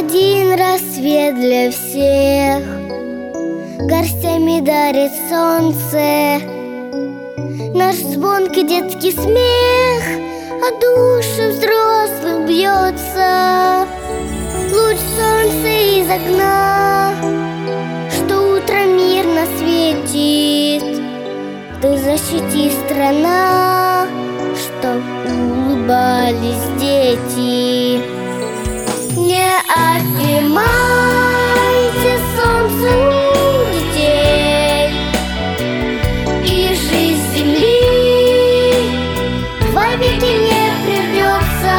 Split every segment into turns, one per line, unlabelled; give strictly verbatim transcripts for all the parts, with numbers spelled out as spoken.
Один рассвет для всех горстями дарит солнце. Наш звонкий детский смех о душе взрослых бьется. Луч солнца из окна, что утром мирно светит. Ты защити, страна, чтоб улыбались дети. Не отнимайте солнце у детей, и жизнь земли вовеки не прервется,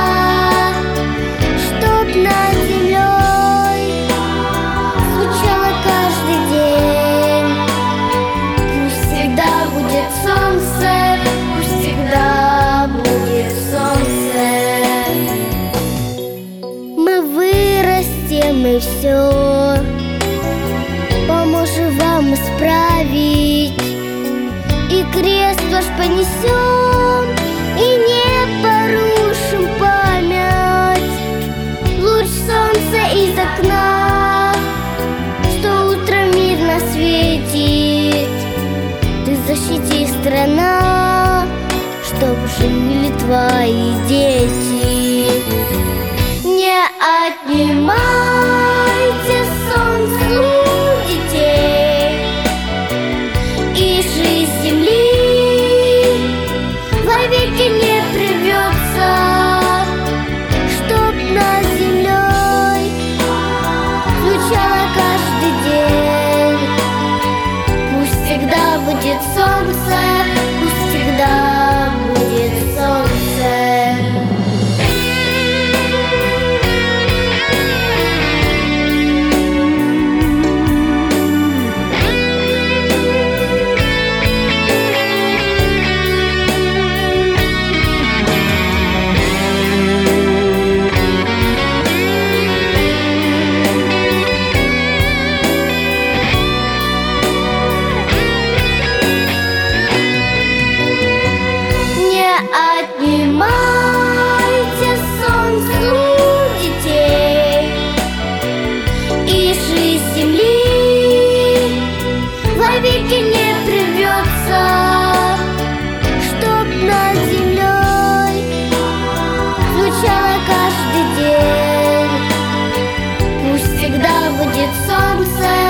чтоб над землей звучало каждый день. Пусть всегда будет солнце, пусть всегда будет солнце. Мы вырастем и все поможем вам исправить, и крест ваш понесем, и не порушим память. Луч солнца из окна, что утром мирно светит. Ты защити, страна, чтоб жили твои дети. Не отнимайте солнце у детей, и жизнь земли вовеки не прервется, чтоб над землей звучало каждый день. Пусть всегда будет солнце, пусть всегда будет солнце. Отнимайте солнце у детей, и жизнь земли вовеки не прервется, чтоб над землей звучало каждый день. Пусть всегда будет солнце,